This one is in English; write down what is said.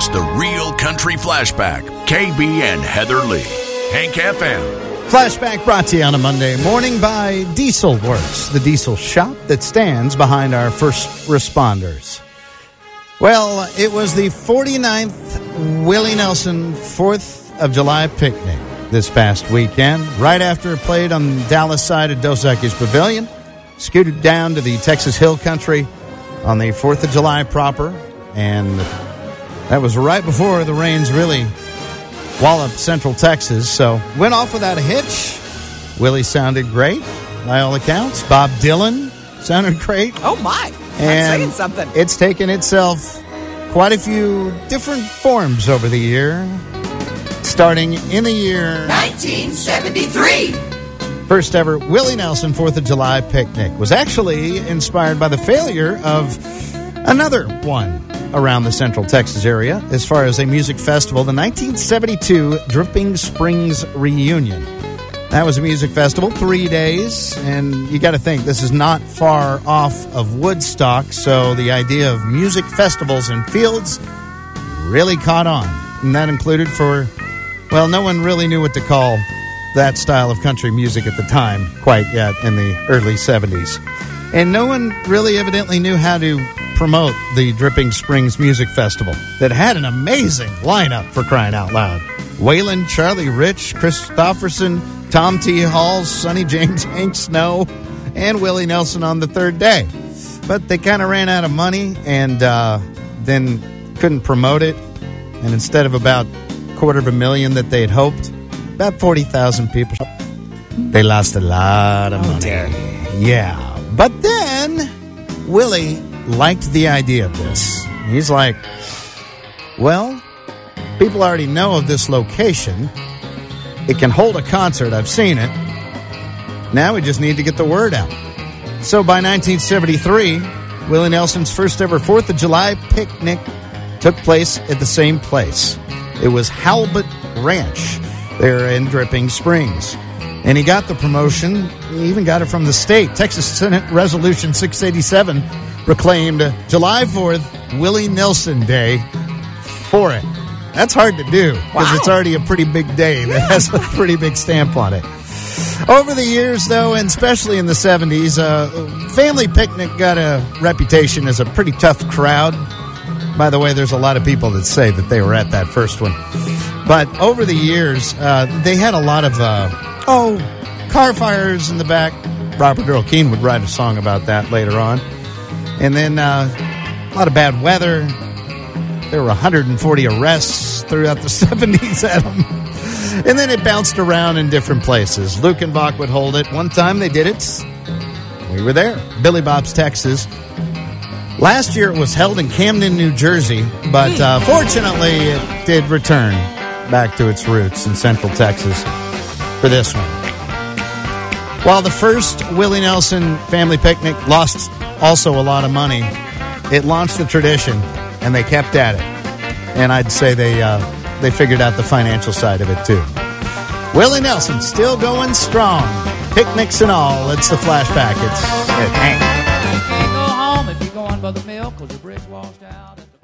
It's the Real Country Flashback. KB and Heather Lee. Hank FM. Flashback brought to you on a Monday morning by Diesel Works, the diesel shop that stands behind our first responders. Well, it was the 49th Willie Nelson 4th of July picnic this past weekend. Right after it played on the Dallas side of Dos Equis Pavilion, scooted down to the Texas Hill Country on the 4th of July proper, and that was right before the rains really walloped Central Texas, so went off without a hitch. Willie sounded great, by all accounts. Bob Dylan sounded great. Oh, my. And I'm saying something. It's taken itself quite a few different forms over the year, starting in the year 1973. First ever Willie Nelson 4th of July picnic was actually inspired by the failure of another one around the Central Texas area as far as a music festival, the 1972 Dripping Springs Reunion. That was a music festival, 3 days, and you got to think this is not far off of Woodstock, so the idea of music festivals in fields really caught on. And that included no one really knew what to call that style of country music at the time quite yet in the early 70s. And no one really evidently knew how to promote the Dripping Springs Music Festival that had an amazing lineup, for crying out loud. Waylon, Charlie Rich, Christopherson, Tom T. Hall, Sonny James, Hank Snow, and Willie Nelson on the third day. But they kind of ran out of money and then couldn't promote it. And instead of about $250,000 that they had hoped, about 40,000 people. They lost a lot of money. Yeah. But then Willie liked the idea of this. He's like, well, people already know of this location. It can hold a concert. I've seen it. Now we just need to get the word out. So by 1973, Willie Nelson's first ever 4th of July picnic took place at the same place. It was Halbert Ranch there in Dripping Springs. And he got the promotion. He even got it from the state. Texas Senate Resolution 687 proclaimed July 4th Willie Nelson Day for it. That's hard to do because It's already a pretty big day that has a pretty big stamp on it. Over the years, though, and especially in the 70s, Family Picnic got a reputation as a pretty tough crowd. By the way, there's a lot of people that say that they were at that first one. But over the years, they had a lot of, car fires in the back. Robert Earl Keen would write a song about that later on. And then a lot of bad weather. There were 140 arrests throughout the 70s at them. And then it bounced around in different places. Luckenbach would hold it. One time they did it. We were there. Billy Bob's, Texas. Last year it was held in Camden, New Jersey. But fortunately it did return back to its roots in Central Texas for this one. While the first Willie Nelson Family Picnic lost also a lot of money, it launched the tradition. And they kept at it. And I'd say they figured out the financial side of it, too. Willie Nelson still going strong. Picnics and all. It's the Flashback. It's Hank. Can't go home if you're going by the mill because your bridge washed out.